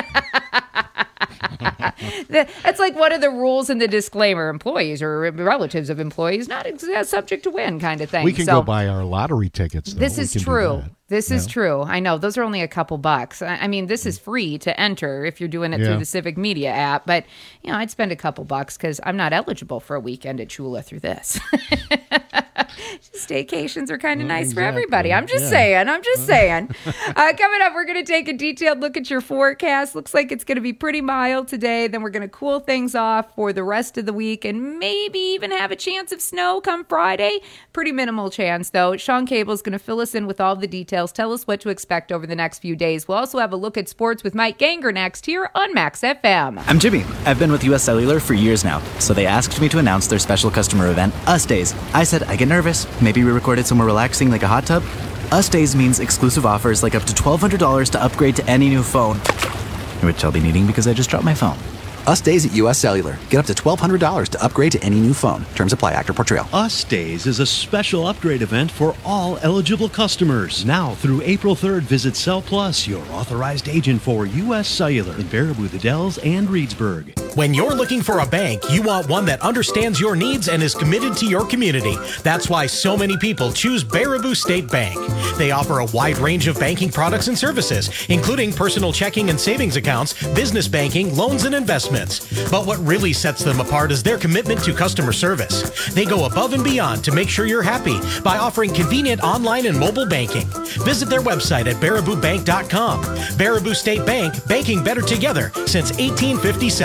That's like one of the rules in the disclaimer. Employees or relatives of employees not ex- subject to win kind of thing. We can so, go buy our lottery tickets, though. This we is true. This yeah. is true. I know. Those are only a couple bucks. I mean, this is free to enter if you're doing it yeah. through the Civic Media app. But, you know, I'd spend a couple bucks because I'm not eligible for a weekend at Chula through this. Staycations are kind of nice exactly. for everybody. I'm just yeah. saying. I'm just saying. Uh, coming up, we're going to take a detailed look at your forecast. Looks like it's going to be pretty mild today. Then we're going to cool things off for the rest of the week and maybe even have a chance of snow come Friday. Pretty minimal chance, though. Sean Cable is going to fill us in with all the details. Tell us what to expect over the next few days. We'll also have a look at sports with Mike Ganger next here on Max F M. I'm Jimmy. I've been with U S Cellular for years now, so they asked me to announce their special customer event, Us Days. I said I get nervous. Maybe we record it somewhere relaxing like a hot tub. Us Days means exclusive offers like up to twelve hundred dollars to upgrade to any new phone, which I'll be needing because I just dropped my phone. Us Days at U S Cellular. Get up to twelve hundred dollars to upgrade to any new phone. Terms apply. Actor Portrayal. Us Days is a special upgrade event for all eligible customers. Now through April third, visit Cell Plus, your authorized agent for U S Cellular in Baraboo, the Dells, and Reedsburg. When you're looking for a bank, you want one that understands your needs and is committed to your community. That's why so many people choose Baraboo State Bank. They offer a wide range of banking products and services, including personal checking and savings accounts, business banking, loans, and investments. But what really sets them apart is their commitment to customer service. They go above and beyond to make sure you're happy by offering convenient online and mobile banking. Visit their website at baraboo bank dot com. Baraboo State Bank, banking better together since eighteen fifty-seven.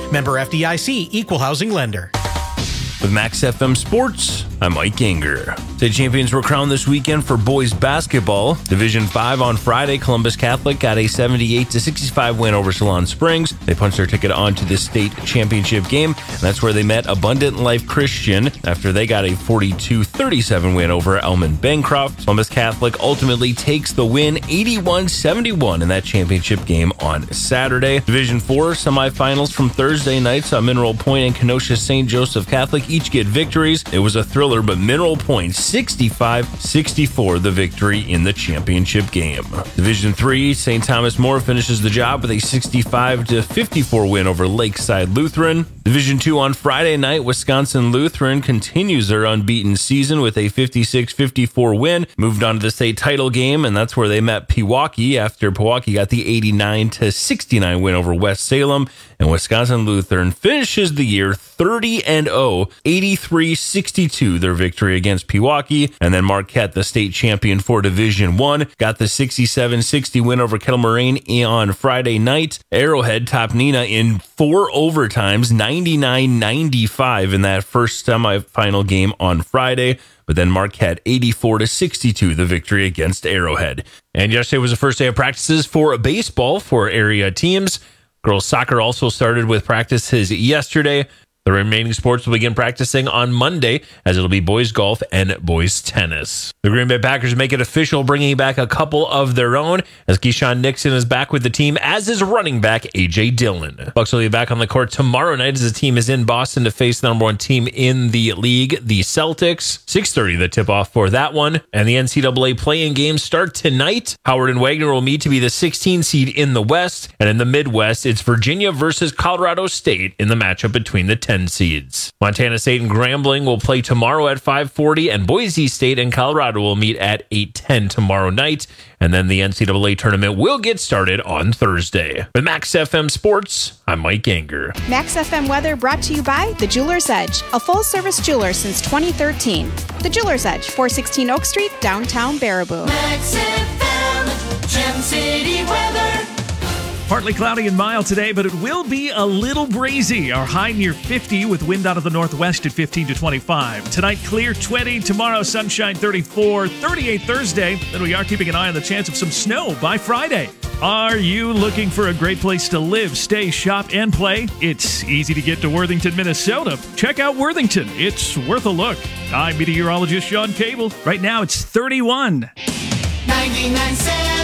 Member F D I C, Equal Housing Lender. With Max F M Sports, I'm Mike Ganger. State champions were crowned this weekend for boys basketball. Division five on Friday, Columbus Catholic got a seventy-eight to sixty-five win over Salon Springs. They punched their ticket onto the state championship game, and that's where they met Abundant Life Christian after they got a forty-two thirty-seven win over Elman Bancroft. Columbus Catholic ultimately takes the win eighty-one seventy-one in that championship game on Saturday. Division four semifinals from Thursday night saw Mineral Point and Kenosha Saint Joseph Catholic each get victories. It was a thriller, but Mineral Point sixty-five sixty-four the victory in the championship game. Division three, Saint Thomas More finishes the job with a sixty-five to fifty-four win over Lakeside Lutheran. Division two on Friday night, Wisconsin Lutheran continues their unbeaten season with a fifty-six fifty-four win, moved on to the state title game, and that's where they met Pewaukee after Pewaukee got the eighty-nine to sixty-nine win over West Salem, and Wisconsin Lutheran finishes the year thirty and oh, eighty-three sixty-two their victory against Pewaukee. And then Marquette, the state champion for Division one, got the sixty-seven sixty win over Kettle Moraine on Friday night. Arrowhead topped Neenah in four overtimes, ninety-nine ninety-five in that first semifinal game on Friday. But then Marquette eighty-four to sixty-two the victory against Arrowhead. And yesterday was the first day of practices for baseball for area teams. Girls soccer also started with practices yesterday. The remaining sports will begin practicing on Monday, as it'll be boys golf and boys tennis. The Green Bay Packers make it official, bringing back a couple of their own, as Keyshawn Nixon is back with the team, as is running back A J Dillon. Bucks will be back on the court tomorrow night as the team is in Boston to face the number one team in the league, the Celtics. six thirty the tip-off for that one. And the N C double A play-in games start tonight. Howard and Wagner will meet to be the sixteen seed in the West, and in the Midwest, it's Virginia versus Colorado State in the matchup between the ten seeds. Montana State and Grambling will play tomorrow at five forty, and Boise State and Colorado will meet at eight ten tomorrow night. And then the N C double A tournament will get started on Thursday. With Max F M Sports, I'm Mike Ganger. Max F M weather brought to you by The Jeweler's Edge, a full-service jeweler since twenty thirteen. The Jeweler's Edge, four sixteen Oak Street, downtown Baraboo. Max F M, Gem City weather. Partly cloudy and mild today, but it will be a little breezy. Our high near fifty with wind out of the northwest at fifteen to twenty-five. Tonight, clear twenty. Tomorrow, sunshine thirty-four. thirty-eight Thursday. Then we are keeping an eye on the chance of some snow by Friday. Are you looking for a great place to live, stay, shop, and play? It's easy to get to Worthington, Minnesota. Check out Worthington. It's worth a look. I'm meteorologist Sean Cable. Right now, it's thirty-one. ninety-nine point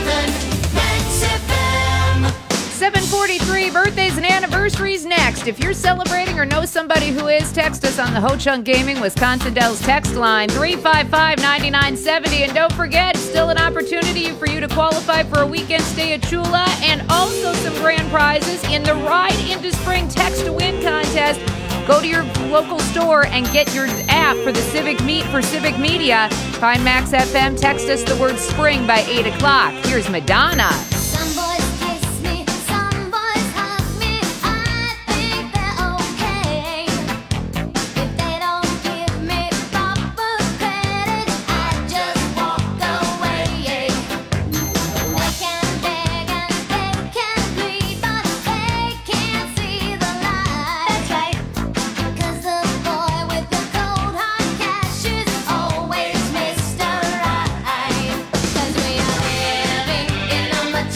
seven Max F M. seven forty-three, birthdays and anniversaries next. If you're celebrating or know somebody who is, text us on the Ho Chunk Gaming Wisconsin Dells text line three five five, nine nine seven zero. And don't forget, still an opportunity for you to qualify for a weekend stay at Chula and also some grand prizes in the Ride into Spring Text to Win contest. Go to your local store and get your app for the Civic Meet for Civic Media. Find Max F M, text us the word spring by eight o'clock. Here's Madonna. Some boys kiss me, some boys hug me. I think they're okay. If they don't give me proper credit, I just walk away. They can beg and they can plead, but they can't see the light. That's right. 'Cause the boy with the cold hard cash is always Mister Right. 'Cause we are living in a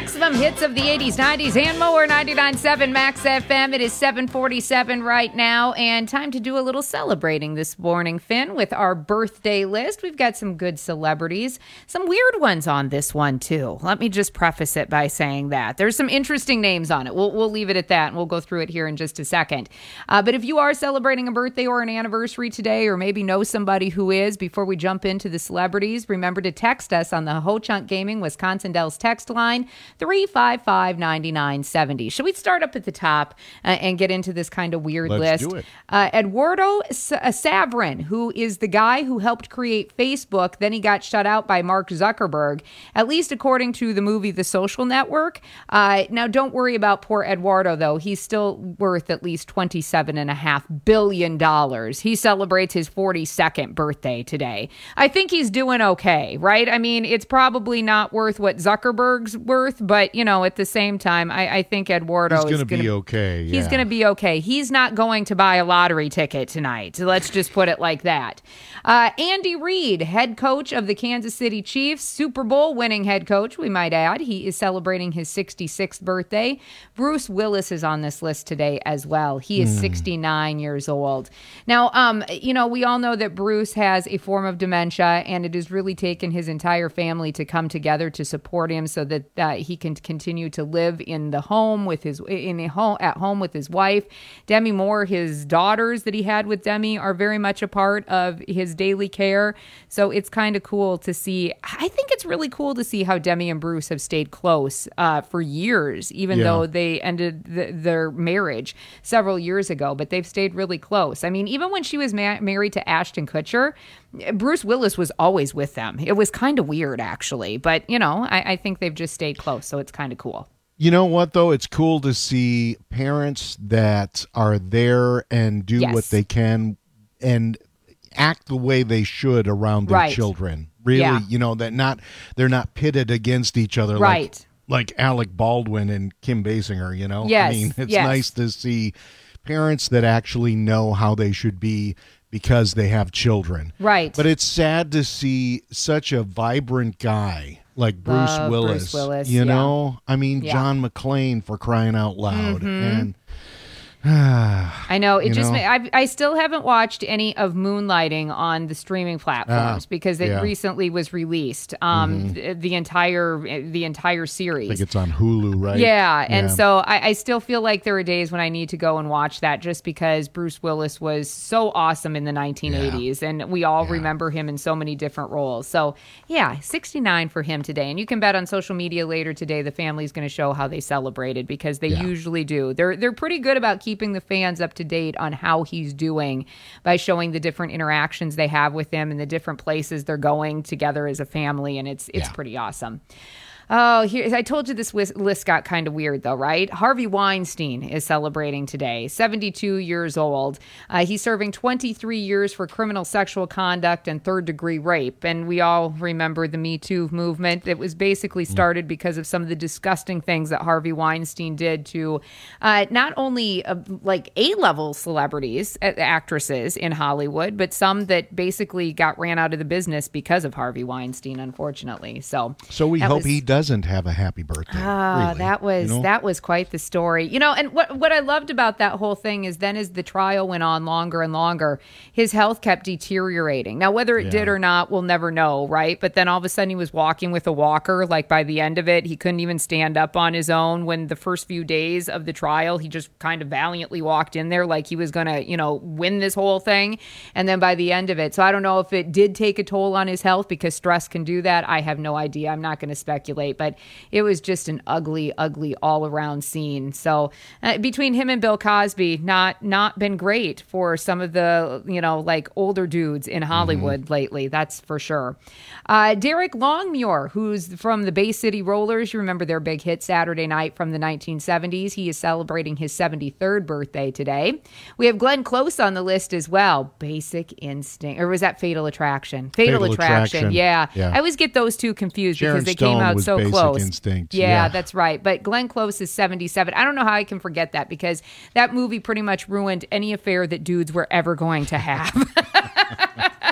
Maximum hits of the eighties, nineties, and more. ninety-nine point seven Max F M. It is seven forty-seven right now, and time to do a little celebrating this morning, Finn, with our birthday list. We've got some good celebrities, some weird ones on this one, too. Let me just preface it by saying that. There's some interesting names on it. We'll, we'll leave it at that, and we'll go through it here in just a second. Uh, but if you are celebrating a birthday or an anniversary today, or maybe know somebody who is, before we jump into the celebrities, remember to text us on the Ho-Chunk Gaming Wisconsin Dells text line, three five five, nine nine seven zero. Should we start up at the top uh, and get into this kind of weird Let's list? do it. Uh, Eduardo S- uh, Savrin, who is the guy who helped create Facebook, then he got shut out by Mark Zuckerberg, at least according to the movie The Social Network. Uh, now, don't worry about poor Eduardo, though. He's still worth at least twenty-seven point five billion dollars. He celebrates his forty-second birthday today. I think he's doing okay, right? I mean, it's probably not worth what Zuckerberg's worth, but, you know, at the same time, I, I think Eduardo He's is going to going be to okay. He's yeah. going to be okay. He's not going to buy a lottery ticket tonight. Let's just put it like that. Uh, Andy Reid, head coach of the Kansas City Chiefs, Super Bowl winning head coach, we might add. He is celebrating his sixty-sixth birthday. Bruce Willis is on this list today as well. He is Mm. sixty-nine years old. Now, um, you know, we all know that Bruce has a form of dementia, and it has really taken his entire family to come together to support him so that uh, he can continue to live in the home with his in a home at home with his wife. Demi Moore, his daughters that he had with Demi, are very much a part of his daily care. So it's kind of cool to see. I think it's really cool to see how Demi and Bruce have stayed close uh, for years, even Yeah. though they ended th- their marriage several years ago. But they've stayed really close. I mean, even when she was ma- married to Ashton Kutcher, Bruce Willis was always with them. It was kind of weird, actually. But, you know, I, I think they've just stayed close. So it's kind of cool. You know what, though? It's cool to see parents that are there and do Yes. what they can and act the way they should around their Right. children. Really, Yeah. you know, that not they're not pitted against each other Right. like, like Alec Baldwin and Kim Basinger, you know? Yes, I mean, it's yes. nice to see parents that actually know how they should be because they have children. Right. But it's sad to see such a vibrant guy like Bruce Love Willis. Bruce Willis, you yeah. know? I mean, Yeah. John McClane, for crying out loud. Mhm. And I know it You just. know? ma- I I still haven't watched any of Moonlighting on the streaming platforms Ah, because it yeah. recently was released. Um, Mhm. the, the entire the entire series. I think it's on Hulu, right? Yeah, and Yeah. so I, I still feel like there are days when I need to go and watch that just because Bruce Willis was so awesome in the nineteen eighties, and we all remember him in so many different roles. So, yeah, sixty-nine for him today. And you can bet on social media later today the family's going to show how they celebrated because they Yeah. usually do. They're, they're pretty good about keeping the fans up to date on how he's doing by showing the different interactions they have with him and the different places they're going together as a family, and it's it's pretty awesome. Oh, here I told you this wis- list got kind of weird, though, right? Harvey Weinstein is celebrating today, seventy-two years old. Uh, he's serving twenty-three years for criminal sexual conduct and third-degree rape. And we all remember the Me Too movement. It was basically started because of some of the disgusting things that Harvey Weinstein did to uh, not only uh, like A-level celebrities, uh, actresses in Hollywood, but some that basically got ran out of the business because of Harvey Weinstein, unfortunately. So, So we that hope was- he doesn't have a happy birthday. Ah, really, that was you know? that was quite the story. You know, and what what I loved about that whole thing is then as the trial went on longer and longer, his health kept deteriorating. Now, whether it Yeah. did or not, we'll never know, right? But then all of a sudden he was walking with a walker. Like by the end of it, he couldn't even stand up on his own. When the first few days of the trial, he just kind of valiantly walked in there like he was going to, you know, win this whole thing. And then by the end of it, so I don't know if it did take a toll on his health because stress can do that. I have no idea. I'm not going to speculate, but it was just an ugly, ugly all around scene. So uh, between him and Bill Cosby, not not been great for some of the, you know, like older dudes in Hollywood lately. That's for sure. Uh, Derek Longmuir, who's from the Bay City Rollers. You remember their big hit Saturday Night from the nineteen seventies. He is celebrating his seventy-third birthday today. We have Glenn Close on the list as well. Basic Instinct. Or was that Fatal Attraction? Fatal, Fatal Attraction. Attraction. Yeah. Yeah. I always get those two confused Sharon because they Stone came out was so Basic close. Instinct. Yeah, Yeah. that's right. But Glenn Close is seventy-seven. I don't know how I can forget that because that movie pretty much ruined any affair that dudes were ever going to have.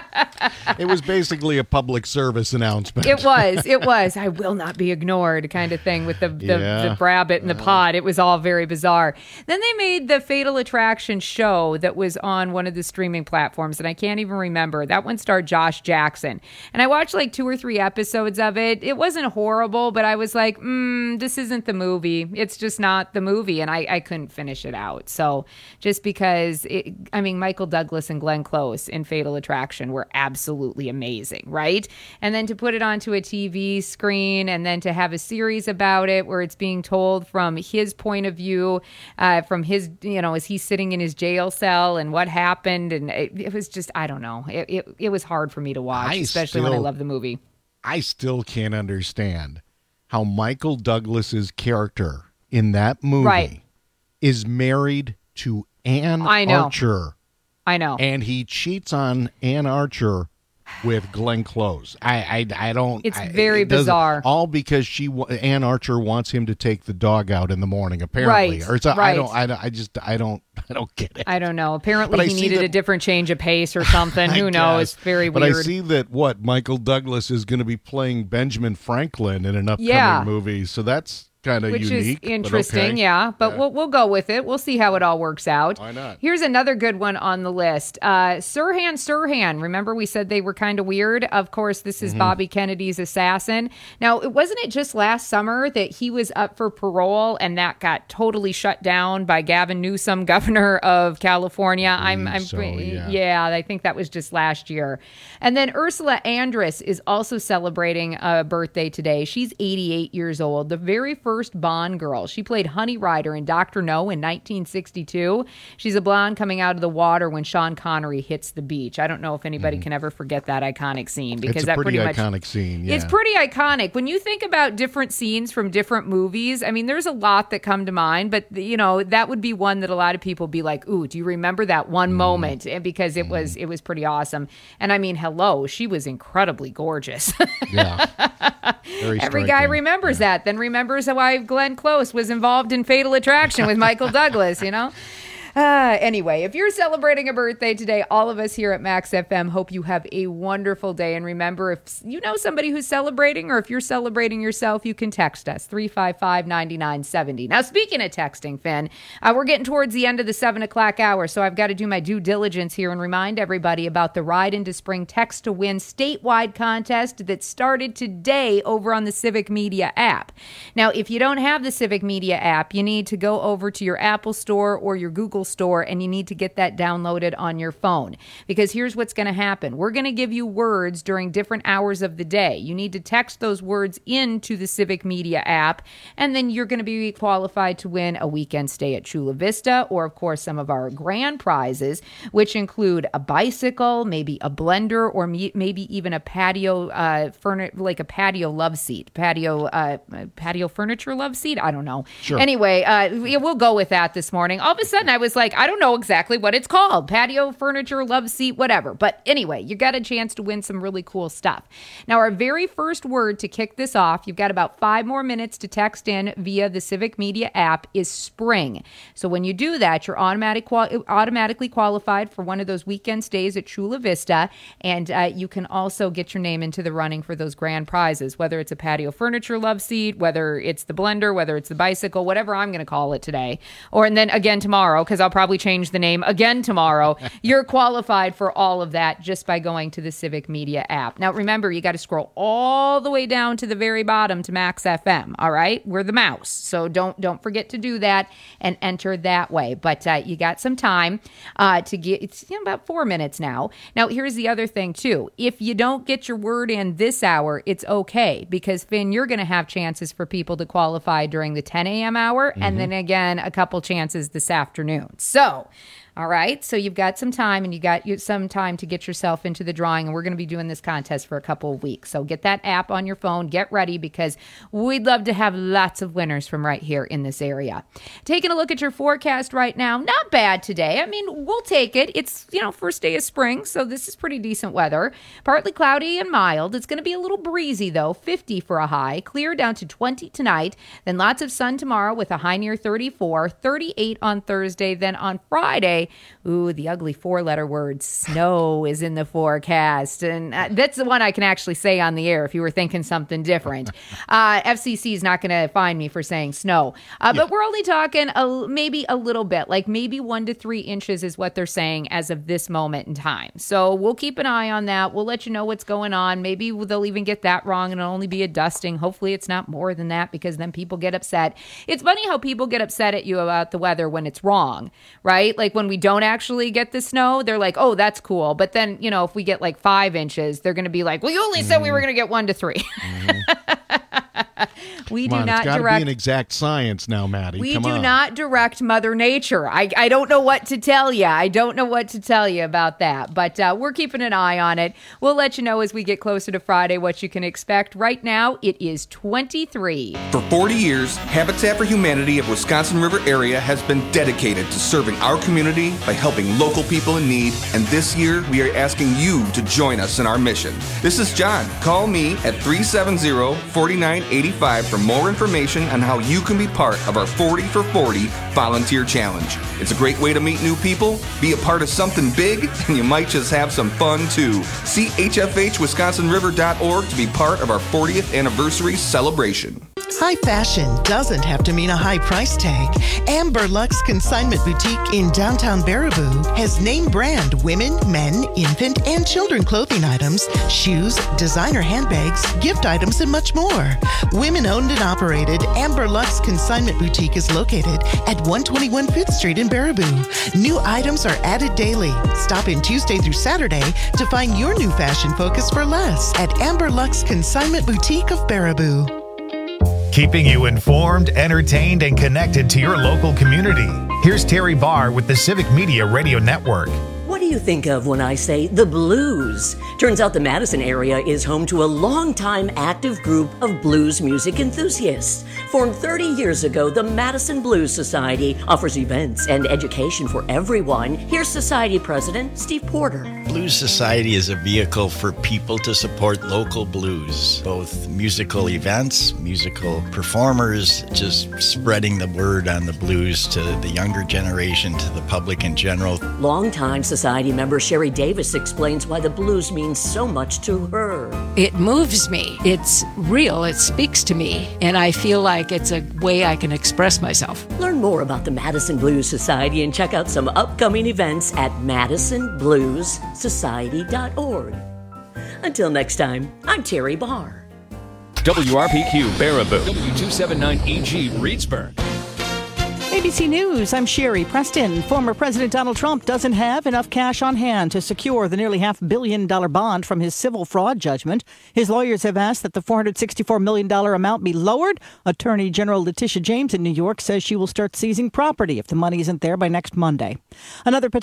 It was basically a public service announcement. It was. It was. I will not be ignored kind of thing with the, the, Yeah. the rabbit and the pod. It was all very bizarre. Then they made the Fatal Attraction show that was on one of the streaming platforms, and I can't even remember. That one starred Josh Jackson. And I watched like two or three episodes of it. It wasn't horrible, but I was like, mm, this isn't the movie. It's just not the movie. And I, I couldn't finish it out. So just because, it, I mean, Michael Douglas and Glenn Close in Fatal Attraction were absolutely amazing, right? And then to put it onto a T V screen and then to have a series about it where it's being told from his point of view, uh, from his, you know, as he's sitting in his jail cell and what happened. And it, it was just, I don't know. It, it, it was hard for me to watch, I especially when I still- love the movie. I still can't understand how Michael Douglas's character in that movie Right. is married to Ann I know. Archer. I know. And he cheats on Ann Archer with Glenn Close. I I, I don't. It's I- very it doesn't- bizarre. All because she wa- Ann Archer wants him to take the dog out in the morning. Apparently, Right, or it's a, I right. don't. I, don't- I just. I don't. I don't get it. I don't know. Apparently, But I he see needed that- a different change of pace or something. I Who knows? guess. Very but weird. I see that what Michael Douglas is going to be playing Benjamin Franklin in an upcoming Yeah. movie. So that's kind of Which unique. is but interesting, okay. yeah. But we'll we'll go with it. We'll see how it all works out. Why not? Here's another good one on the list. Uh, Sirhan Sirhan. Remember we said they were kind of weird? Of course, this is Mhm. Bobby Kennedy's assassin. Now, it wasn't it just last summer that he was up for parole and that got totally shut down by Gavin Newsom, governor of California? I'm, I'm, so, yeah. yeah, I think that was just last year. And then Ursula Andress is also celebrating a birthday today. She's eighty-eight years old, the very first Bond girl. She played Honey Rider in Doctor No in nineteen sixty-two. She's a blonde coming out of the water when Sean Connery hits the beach. I don't know if anybody can ever forget that iconic scene because It's a that pretty, pretty much iconic scene. Yeah. it's pretty iconic. When you think about different scenes from different movies, I mean, there's a lot that come to mind, but, you know, that would be one that a lot of people be like, ooh, do you remember that one Mm-hmm. moment? And because it was it was pretty awesome. And I mean, hello, she was incredibly gorgeous. Yeah. Very Every guy striking. remembers that, then remembers why Glenn Close was involved in Fatal Attraction with Michael Douglas, you know? Uh, anyway, if you're celebrating a birthday today, all of us here at Max F M hope you have a wonderful day. And remember, if you know somebody who's celebrating or if you're celebrating yourself, you can text us three five five, nine nine seven zero. Now, speaking of texting, Finn, uh, we're getting towards the end of the seven o'clock hour, so I've got to do my due diligence here and remind everybody about the Ride into Spring Text to Win statewide contest that started today over on the Civic Media app. Now, if you don't have the Civic Media app, you need to go over to your Apple Store or your Google Store and you need to get that downloaded on your phone. Because here's what's going to happen. We're going to give you words during different hours of the day. You need to text those words into the Civic Media app, and then you're going to be qualified to win a weekend stay at Chula Vista, or of course some of our grand prizes, which include a bicycle, maybe a blender, or me- maybe even a patio uh, furni- like a patio love seat, patio uh, patio furniture love seat. I don't know. Sure. Anyway, uh, we- we'll go with that this morning. All of a sudden, I was like, I don't know exactly what it's called. Patio, furniture, love seat, whatever. But anyway, you got a chance to win some really cool stuff. Now, our very first word to kick this off, you've got about five more minutes to text in via the Civic Media app, is spring. So when you do that, you're automatic qual- automatically qualified for one of those weekend stays at Chula Vista. And uh, you can also get your name into the running for those grand prizes, whether it's a patio furniture love seat, whether it's the blender, whether it's the bicycle, whatever I'm going to call it today. Or and then again tomorrow, because I'll probably change the name again tomorrow. You're qualified for all of that just by going to the Civic Media app. Now, remember, you got to scroll all the way down to the very bottom to Max F M. All right, we're the mouse, so don't don't forget to do that and enter that way. But uh, you got some time uh, to get. It's you know, about four minutes now. Now, here's the other thing too. If you don't get your word in this hour, it's okay, because Finn, you're going to have chances for people to qualify during the ten a.m. hour, Mhm. and then again a couple chances this afternoon. So, all right, so you've got some time and you got you- some time to get yourself into the drawing, and we're going to be doing this contest for a couple of weeks. So get that app on your phone, get ready, because we'd love to have lots of winners from right here in this area. Taking a look at your forecast right now, not bad today. I mean, we'll take it. It's, you know, first day of spring, so this is pretty decent weather. Partly cloudy and mild. It's going to be a little breezy, though, fifty for a high, clear down to twenty tonight, then lots of sun tomorrow with a high near thirty-four, thirty-eight on Thursday, then on Friday, Friday. Ooh, the ugly four-letter word snow is in the forecast. And uh, that's the one I can actually say on the air if you were thinking something different. Uh, F C C is not going to find me for saying snow. Uh, but we're only talking a, maybe a little bit, like maybe one to three inches is what they're saying as of this moment in time. So we'll keep an eye on that. We'll let you know what's going on. Maybe they'll even get that wrong and it'll only be a dusting. Hopefully it's not more than that because then people get upset. It's funny how people get upset at you about the weather when it's wrong, right? Like when we don't actually get the snow, they're like, oh, that's cool. But then, you know, if we get like five inches, they're going to be like, well, you only mm-hmm. said we were going to get one to three. Mm-hmm. We Come do on, not it's gotta direct. be an exact science now, Maddie. We Come do on. not direct Mother Nature. I, I don't know what to tell you. I don't know what to tell you about that. But uh, we're keeping an eye on it. We'll let you know as we get closer to Friday what you can expect. Right now, it is twenty-three. For forty years, Habitat for Humanity of Wisconsin River area has been dedicated to serving our community by helping local people in need. And this year, we are asking you to join us in our mission. This is John. Call me at three seven zero, four nine eight five for more information on how you can be part of our forty for forty volunteer challenge. It's a great way to meet new people, be a part of something big, and you might just have some fun too. See H F H Wisconsin River dot org to be part of our fortieth anniversary celebration. High fashion doesn't have to mean a high price tag. Amber Lux Consignment Boutique in downtown Baraboo has name brand women, men, infant, and children clothing items, shoes, designer handbags, gift items, and much more. Women owned and operated, Amber Lux Consignment Boutique is located at one twenty-one Fifth Street in Baraboo. New items are added daily. Stop in Tuesday through Saturday to find your new fashion focus for less at Amber Lux Consignment Boutique of Baraboo. Keeping you informed, entertained, and connected to your local community. Here's Terry Barr with the Civic Media Radio Network. What do you think of when I say the blues? Turns out the Madison area is home to a long-time active group of blues music enthusiasts. Formed thirty years ago, the Madison Blues Society offers events and education for everyone. Here's Society President Steve Porter. Blues Society is a vehicle for people to support local blues, both musical events, musical performers, just spreading the word on the blues to the younger generation, to the public in general. Longtime Society member Sherry Davis explains why the blues means so much to her. It moves me. It's real. It speaks to me. And I feel like it's a way I can express myself. Learn more about the Madison Blues Society and check out some upcoming events at madison blues society dot org. Until next time, I'm Terry Barr. W R P Q Baraboo, W two seventy-nine E G Reedsburg. A B C News, I'm Sherry Preston. Former President Donald Trump doesn't have enough cash on hand to secure the nearly half billion dollar bond from his civil fraud judgment. His lawyers have asked that the four hundred sixty-four million dollars amount be lowered. Attorney General Letitia James in New York says she will start seizing property if the money isn't there by next Monday. Another